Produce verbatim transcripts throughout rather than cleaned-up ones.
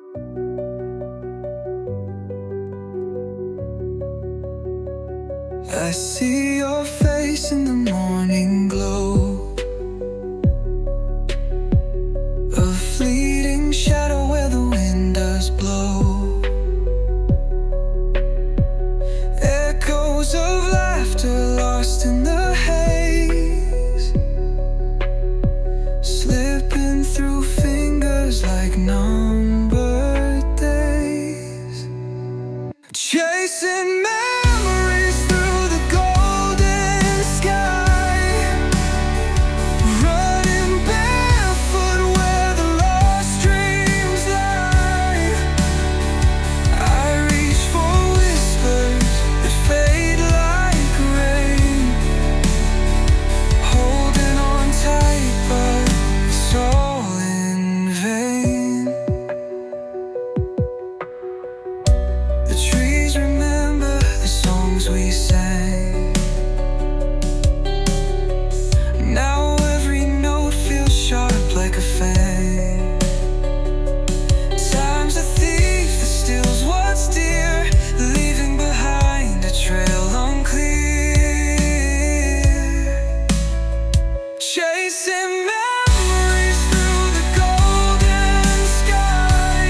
I see your face in the morning glow, a fleeting shadow where the wind does blow. Echoes of laughter lost in the haze, slipping through fingers like numbered days. Chasing memories through the golden sky, running barefoot where the lost dreams lie. I reach for whispers that fade like rain, holding on tight but it's all in vain. The trees remember the songs we sang. Now every note feels sharp like a fang. Time's a thief that steals what's dear, leaving behind a trail unclear. Chasing memories through the golden sky,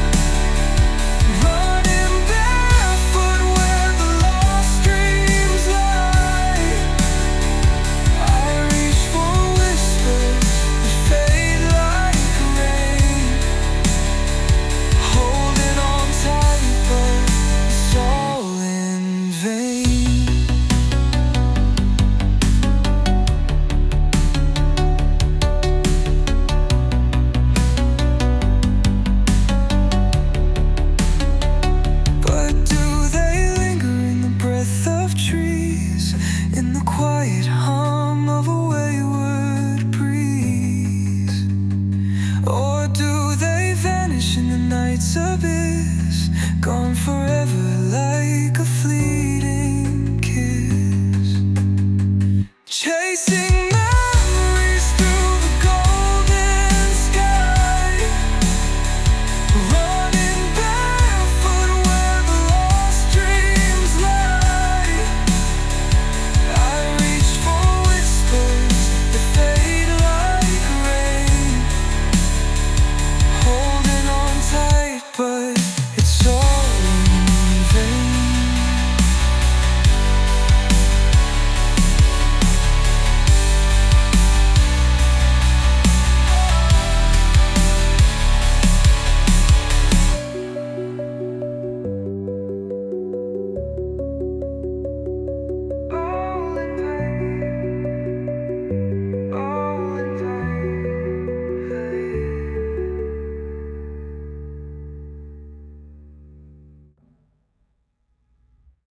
running barefoot where the lost dreams lie. I reach for whispers that fade like rain, holding on tight but it's all in vain. But do they linger in the breath of trees, in the quiet hum of a wayward breeze? Or do they vanish in the night's abyss, gone forever like a